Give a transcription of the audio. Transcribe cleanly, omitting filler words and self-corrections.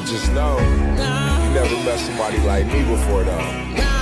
Just know, you never met somebody like me before, though.